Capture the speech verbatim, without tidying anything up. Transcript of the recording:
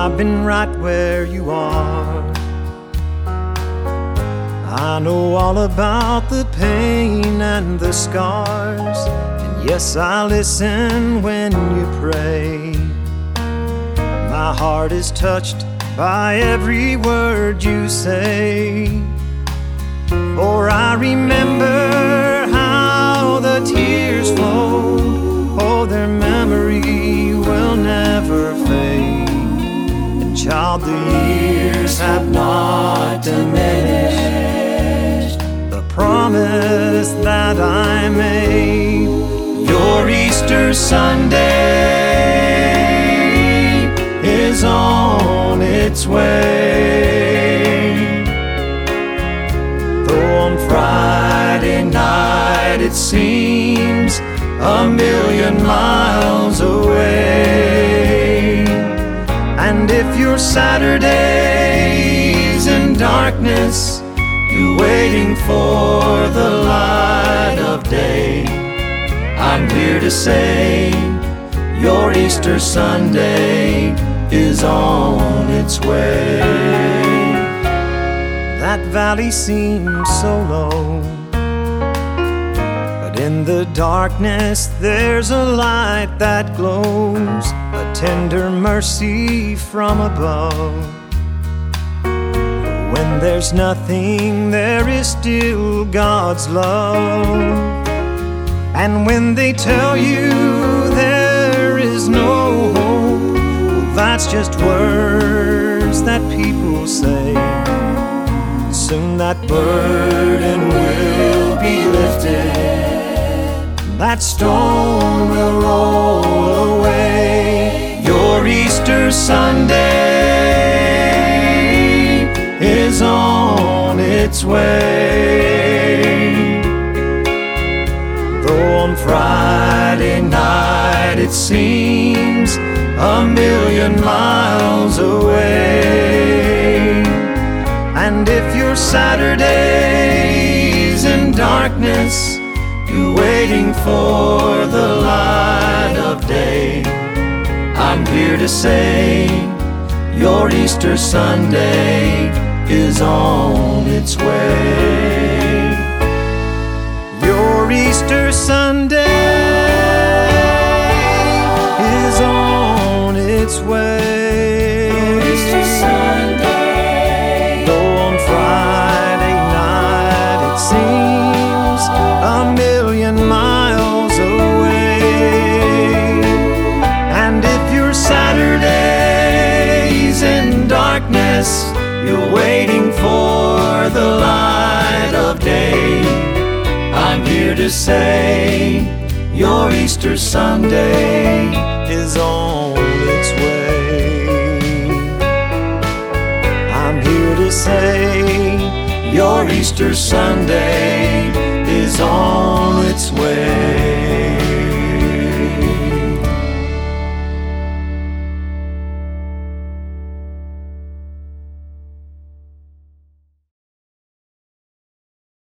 I've been right where you are. I know all about the pain and the scars, and yes, I listen when you pray. My heart is touched by every word you say, for I remember how the tears flowed. Oh, their memory will never fade. And child, the years have not diminished the promise that I made. Your Easter Sunday is on its way. Though on Friday night it seems a million miles away, and if your Saturday's in darkness, you're waiting for the light of day, I'm here to say your Easter Sunday is on its way. That valley seems so low, but in the darkness there's a light that glows, a tender mercy from above. When there's nothing, there is still God's love. And when they tell you there is no hope, well, that's just words that people say. Soon that burden will be lifted, that stone will roll away. Your Easter Sunday is on its way. Though on Friday night it seems a million miles away, and if your Saturday's in darkness, you're waiting for the light of day, I'm here to say your Easter Sunday is on its way. Your Easter Sunday is on its way. Your Easter Sunday. Though on Friday night it seems a million miles away, and if your Saturday's in darkness, you're waiting for the light of day, I'm here to say your Easter Sunday is on its way. I'm here to say your Easter Sunday is on